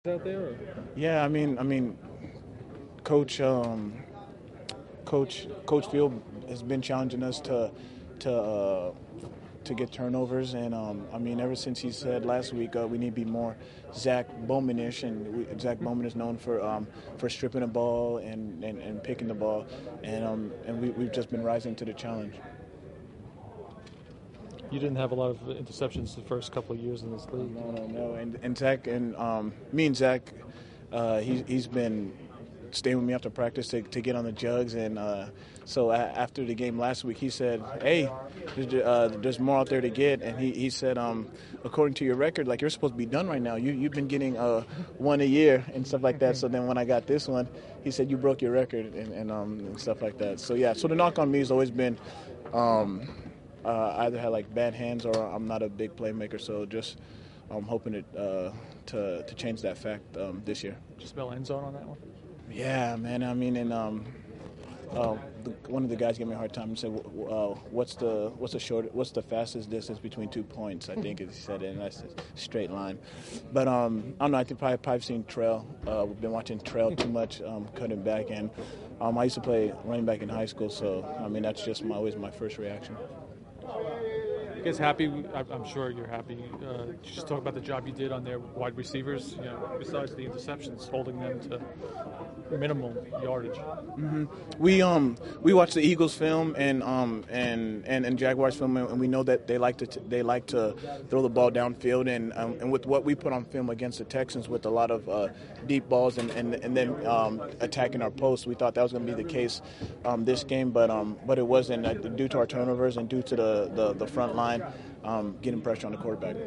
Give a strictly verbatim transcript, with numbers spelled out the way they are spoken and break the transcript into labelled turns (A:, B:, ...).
A: out there? Or?
B: Yeah, I mean, I mean, Coach, um, Coach, Coach Field has been challenging us to, to, uh, to get turnovers, and um, I mean, ever since he said last week uh, we need to be more Zach Bowman-ish, and we, Zach Bowman is known for um, for stripping the ball and, and, and picking the ball, and um, and we, we've just been rising to the challenge.
A: You didn't have a lot of interceptions the first couple of years in this league.
B: No, no, no, and and Zach and um, me and Zach, uh, he, he's been staying with me after practice to, to get on the jugs, and uh, so a- after the game last week, he said, "Hey, there's, uh, there's more out there to get," and he, he said, um, "According to your record, like you're supposed to be done right now. You you've been getting uh, one a year and stuff like that." So then when I got this one, he said, "You broke your record," and, and, um, and stuff like that. So yeah, so the knock on me has always been. Um, Uh, I either had like bad hands or I'm not a big playmaker, so just I'm hoping it, uh, to to change that fact um, this year.
A: Just spell end zone on that one.
B: Yeah, man. I mean, and um, uh, the, one of the guys gave me a hard time and said, uh, "What's the what's the short what's the fastest distance between two points?" I think he said it, and that's a straight line. But um, I don't know. I think probably probably seen Trail. Uh, we've been watching Trail too much, um, cutting back, and um, I used to play running back in high school, so I mean that's just my, always my first reaction.
A: You guys happy? I'm sure you're happy. Uh, just talk about the job you did on their wide receivers. You know, besides the interceptions, holding them to minimal yardage.
B: Mm-hmm. We um we watched the Eagles film and um and, and, and Jaguars film, and we know that they like to t- they like to throw the ball downfield, and um, and with what we put on film against the Texans with a lot of uh, deep balls and and, and then um, attacking our posts, we thought that was going to be the case um, this game, but um but it wasn't uh, due to our turnovers and due to the the, the front line um, getting pressure on the quarterback.